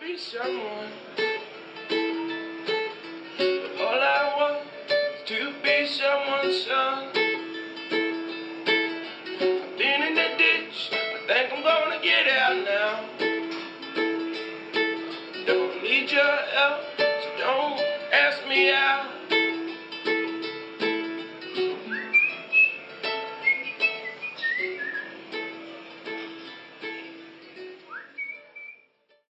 be someone. But all I want is to be someone's son. I've been in the ditch, I think I'm gonna get out now. Don't need your help, so don't ask me out.